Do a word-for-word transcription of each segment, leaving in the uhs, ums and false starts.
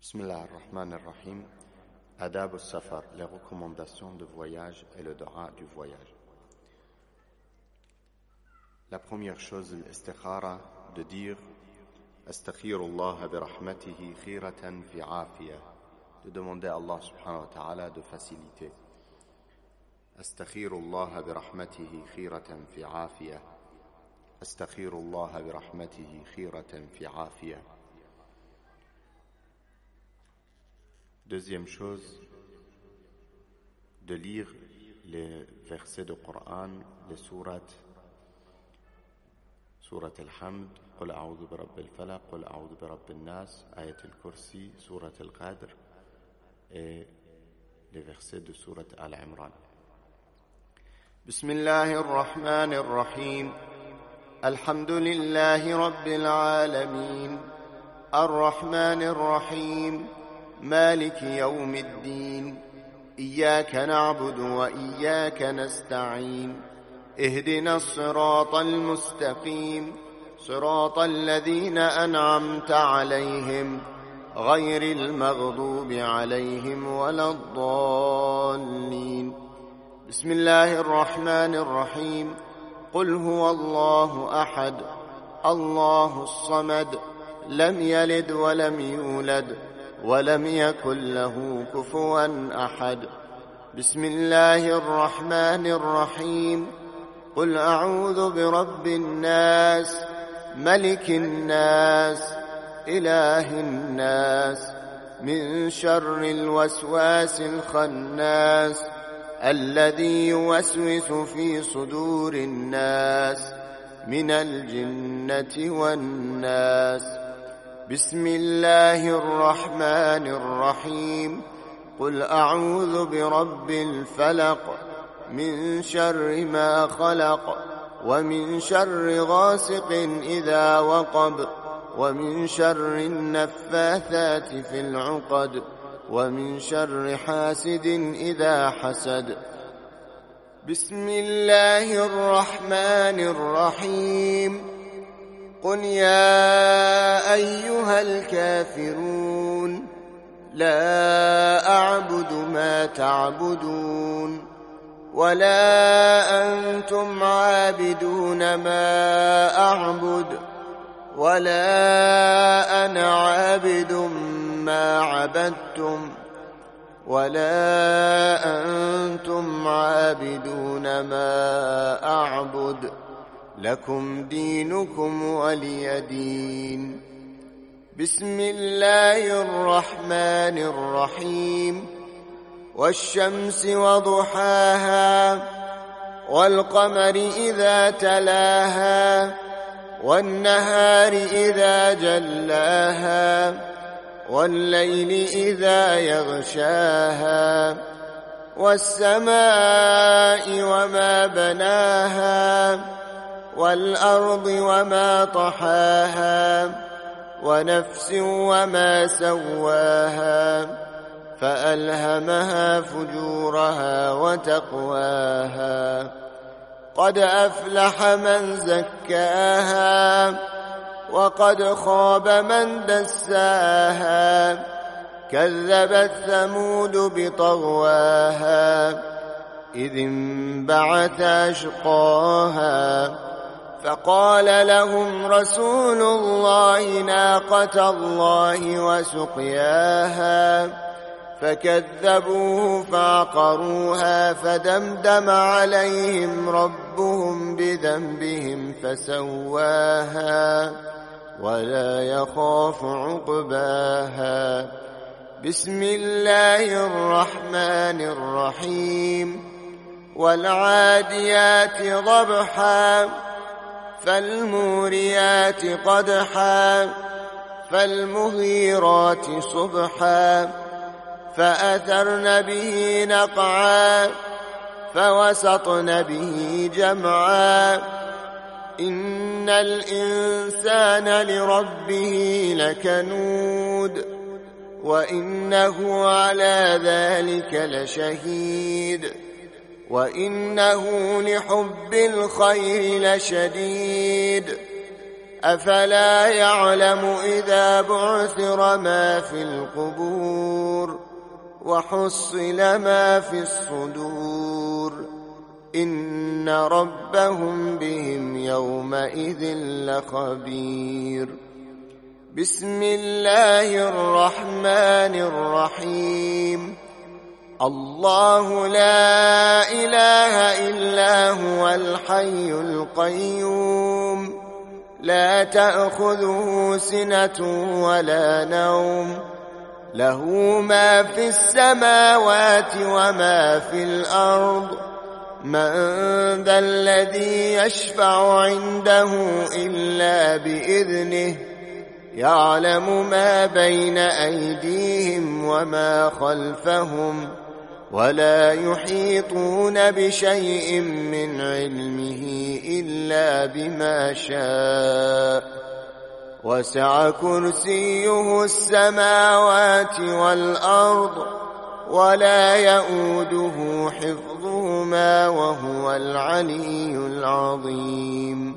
Bismillah ar-Rahman ar-Rahim. Adab al-Safar, les recommandations de voyage et le dua du voyage. La première chose, l'istikhara, de dire Astaghfirullah bi rahmatihi khiratan fi afiyah, de demander à Allah subhanahu wa ta'ala de faciliter. Astaghfirullah bi rahmatihi khiratan fi afiyah. Astaghfirullah bi rahmatihi khiratan fi afiyah. Deuxième chose, de lire les versets du Coran, les sourates, Surat al-Hamd, Qul a'udhu bi rabbil falaq, Qul a'udhu bi rabbin nas, Ayat al-Kursi, Surat al-Qadr et les versets de Surat al-Imran. Bismillahir-Rahmanir-Rahim. Alhamdulillahi rabbil alamin. Ar-Rahmanir-Rahim. مالك يوم الدين. إياك نعبد وإياك نستعين. اهدنا الصراط المستقيم صراط الذين أنعمت عليهم غير المغضوب عليهم ولا الضالين. بسم الله الرحمن الرحيم. قل هو الله أحد الله الصمد لم يلد ولم يولد ولم يكن له كفوا أحد. بسم الله الرحمن الرحيم. قل أعوذ برب الناس ملك الناس إله الناس من شر الوسواس الخناس الذي يوسوس في صدور الناس من الجنة والناس. بسم الله الرحمن الرحيم. قل أعوذ برب الفلق من شر ما خلق ومن شر غاسق إذا وقب ومن شر النفاثات في العقد ومن شر حاسد إذا حسد. بسم الله الرحمن الرحيم. قل يا أيها الكافرون لا أعبد ما تعبدون ولا أنتم عابدون ما أعبد ولا أنا عابد ما عبدتم ولا أنتم عابدون ما أعبد لكم دينكم ولي دين. بسم الله الرحمن الرحيم. والشمس وضحاها والقمر إذا تلاها والنهار إذا جلاها والليل إذا يغشاها والسماء وما بناها والأرض وما طحاها ونفس وما سواها فألهمها فجورها وتقواها. قد أفلح من زكاها وقد خاب من دساها. كذبت ثمود بطغواها إذ انبعث أشقاها فقال لهم رسول الله ناقة الله وسقياها فكذبوه فعقروها فدمدم عليهم ربهم بذنبهم فسواها ولا يخاف عقباها. بسم الله الرحمن الرحيم. والعاديات ضبحا فالموريات قدحا فالمغيرات صبحا فأثرن به نقعا فوسطن به جمعا. إن الإنسان لربه لكنود وإنه على ذلك لشهيد وإنه لحب الخير لشديد. أفلا يعلم إذا بعثر ما في القبور وحصل ما في الصدور إن ربهم بهم يومئذ لخبير. بسم الله الرحمن الرحيم. الله لا إله إلا هو الحي القيوم لا تأخذه سنة ولا نوم له ما في السماوات وما في الأرض من ذا الذي يشفع عنده إلا بإذنه يعلم ما بين أيديهم وما خلفهم ولا يحيطون بشيء من علمه إلا بما شاء وسع كرسيه السماوات والأرض ولا يؤوده حفظهما وهو العلي العظيم.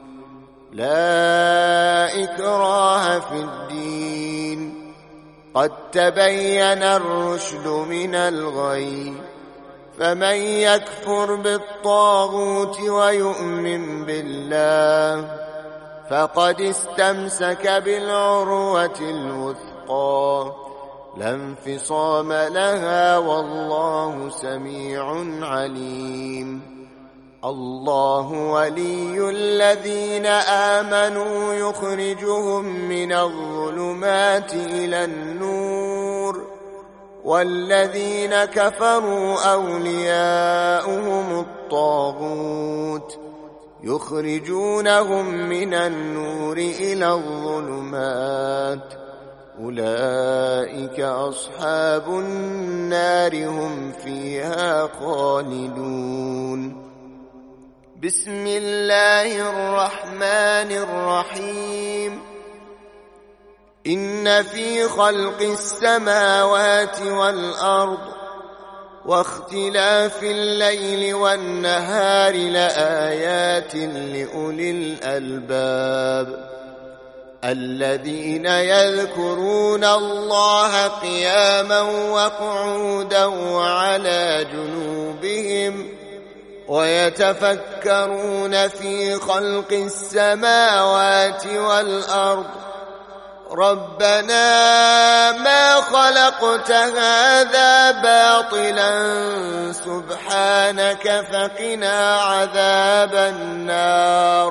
لا إكراه في الدين قد تبين الرشد من الغي فمن يكفر بالطاغوت ويؤمن بالله فقد استمسك بالعروة الوثقى لا انفصام لها والله سميع عليم. الله ولي الذين آمنوا يخرجهم من الظلمات إلى النور والذين كفروا أولياؤهم الطاغوت يخرجونهم من النور إلى الظلمات أولئك أصحاب النار هم فيها خالدون. بسم الله الرحمن الرحيم. إن في خلق السماوات والأرض واختلاف الليل والنهار لآيات لأولي الألباب الذين يذكرون الله قياما وقعودا وعلى جنوبهم ويتفكرون في خلق السماوات والأرض ربنا ما خلقت هذا باطلا سبحانك فقنا عذاب النار.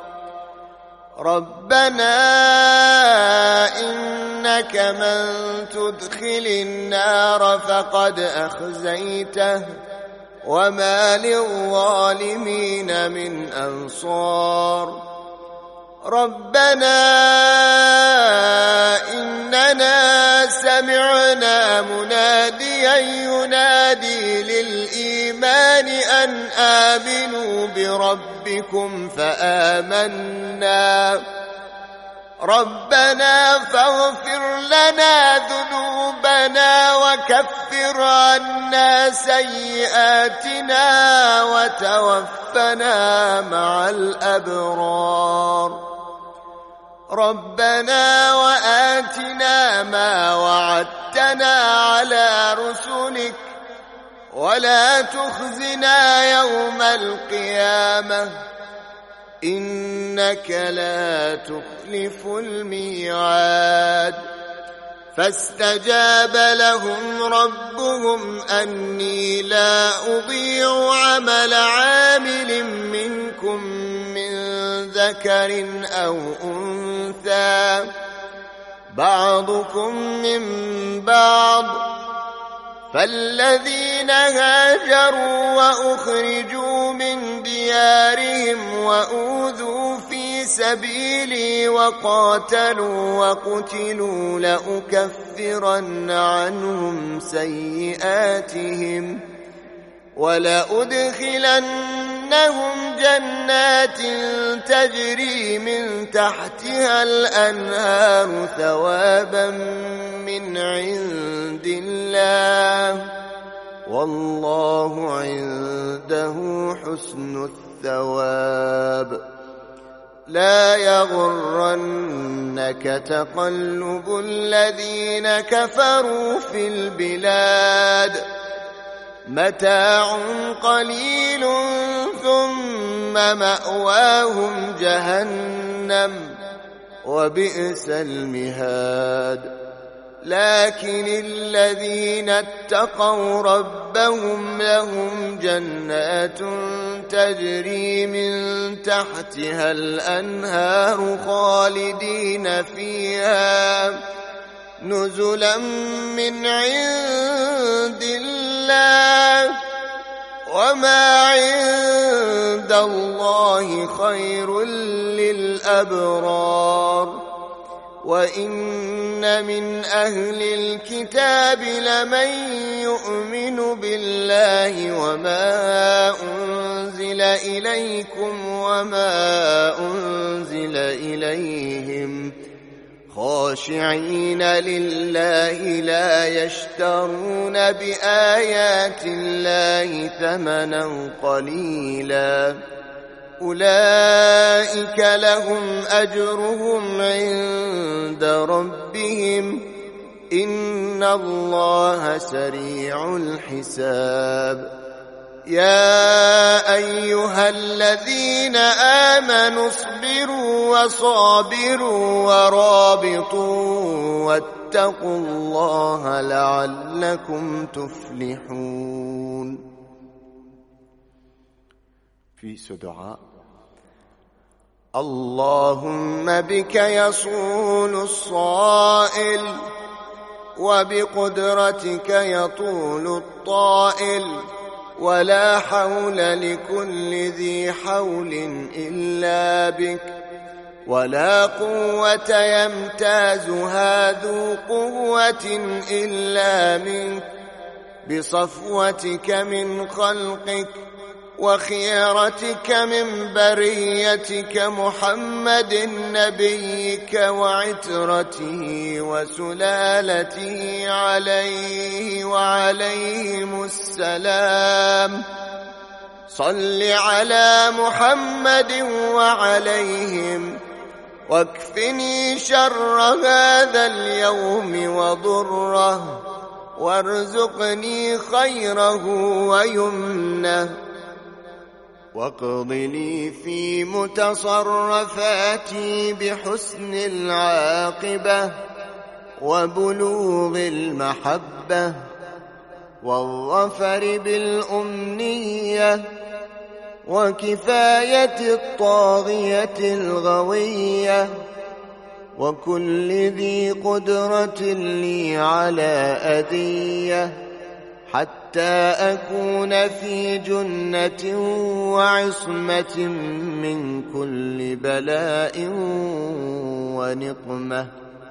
ربنا إنك من تدخل النار فقد أخزيته وما للظالمين من أنصار. ربنا إننا سمعنا مناديا ينادي للإيمان أن آمنوا بربكم فآمنا ربنا فاغفر لنا ذنوبنا وكفر عنا سيئاتنا وتوفنا مع الأبرار. ربنا وآتنا ما وعدتنا على رسلك ولا تخزنا يوم القيامة إنك لا تخلف الميعاد. فاستجاب لهم ربهم أني لا أضيع عمل عامل منكم من ذكر أو أنثى بعضكم من بعض فالذين هاجروا وأخرجوا من ديارهم وأوذوا في سبيلي وقاتلوا وقتلوا لأكفرن عنهم سيئاتهم ولأدخلنهم جنات تجري من تحتها الأنهار ثوابا من عند الله والله عنده حسن الثواب. لا يغرنك تقلب الذين كفروا في البلاد متاع قليل ثم مأواهم جهنم وبئس المهاد لكن الذين اتقوا ربهم لهم جنات تجري من تحتها الأنهار خالدين فيها نزلا من عند الله وما عند الله خير للأبرار وإن من أهل الكتاب لمن يؤمن بالله وما أنزل إليكم وما أنزل إليهم خاشعين لله لا يشترون بآيات الله ثمنا قليلا أولئك لهم أجرهم عند ربهم إن الله سريع الحساب يا أيها الذين آمنوا اصبروا وصابروا ورابطوا واتقوا الله لعلكم تفلحون. Puis ce dua. اللهم بك يصول الصائل وبقدرتك يطول الطائل ولا حول لكل ذي حول إلا بك ولا قوة يمتازها ذو قوة إلا منك بصفوتك من خلقك وخيرتك من بريتك محمد نبيك وعترته وسلالته عليه وعليهم السلام صل على محمد وعليهم واكفني شر هذا اليوم وضره وارزقني خيره ويمنه واقض لي في متصرفاتي بحسن العاقبة وبلوغ المحبة والظفر بالأمنية وكفاية الطاغية الغوية وكل ذي قدرة لي على أذية حتى أكون في جنة وعصمة من كل بلاء ونقمة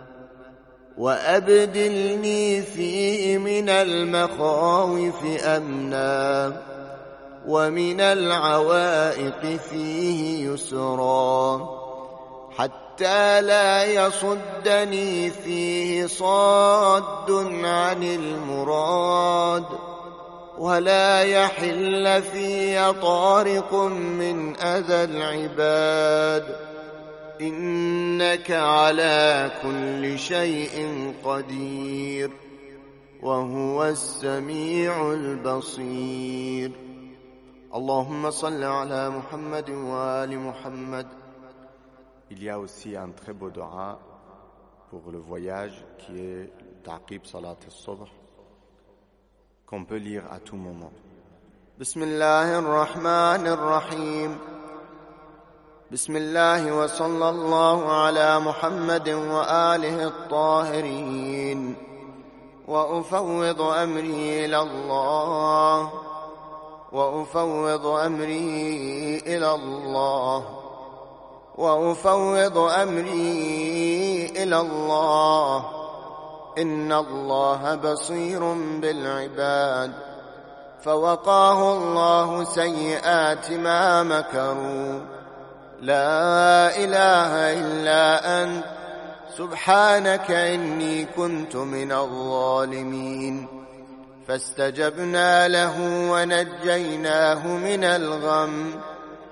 وأبدلني فيه من المخاوف أمنا ومن العوائق فيه يسرا حتى لا يصدني فيه صاد عن المراد ولا يحل في طارق من أذى العباد إنك على كل شيء قدير وهو السميع البصير. اللهم صل على محمد وآل محمد. Il y a aussi un très beau dua pour le voyage qui est Ta'qib Salat al-Subh qu'on peut lire à tout moment. Bismillahir Rahmanir Rahim. Bismillah wa sallallahu ala Muhammadin wa alihi at-tahirin. Wa ufawwidu amri ila Allah. Wa ufawwidu amri ila Allah. وأفوض أمري إلى الله إن الله بصير بالعباد فوقاه الله سيئات ما مكروا لا إله إلا أنت سبحانك إني كنت من الظالمين فاستجبنا له ونجيناه من الغم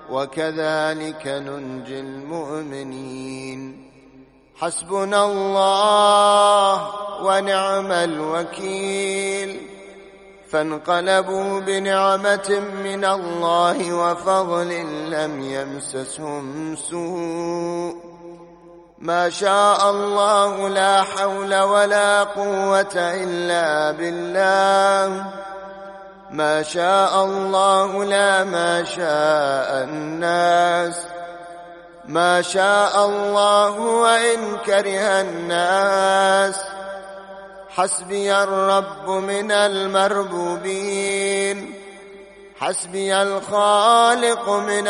وكذلك ننجي المؤمنين. حسبنا الله ونعم الوكيل. فانقلبوا بنعمة من الله وفضل لم يمسسهم سوء. ما شاء الله لا حول ولا قوة إلا بالله. ما شاء الله لا ما شاء الناس. ما شاء الله وإن كره الناس. حسبي الرب من المربوبين. حسبي الخالق من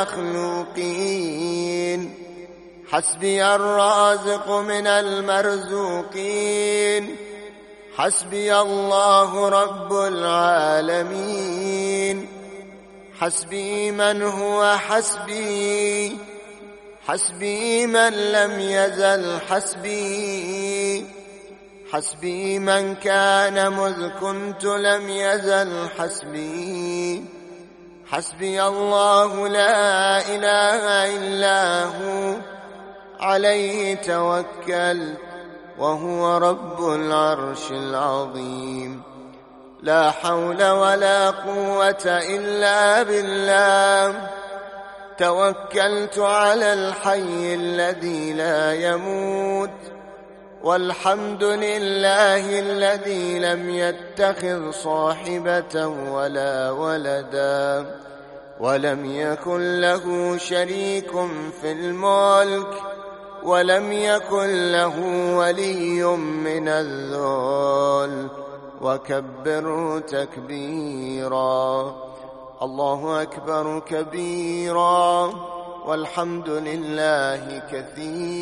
المخلوقين. حسبي الرازق من المرزوقين. حسبي الله رب العالمين. حسبي من هو حسبي. حسبي من لم يزل حسبي. حسبي من كان مذ كنت لم يزل حسبي. حسبي الله لا إله إلا هو عليه توكلت وهو رب العرش العظيم. لا حول ولا قوة إلا بالله. توكلت على الحي الذي لا يموت. والحمد لله الذي لم يتخذ صاحبة ولا ولدا ولم يكن له شريك في الملك ولم يكن له ولي من الذل وكبره تكبيرا. الله أكبر كبيرا والحمد لله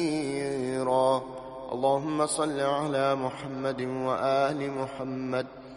كثيرا. اللهم صل على محمد وآل محمد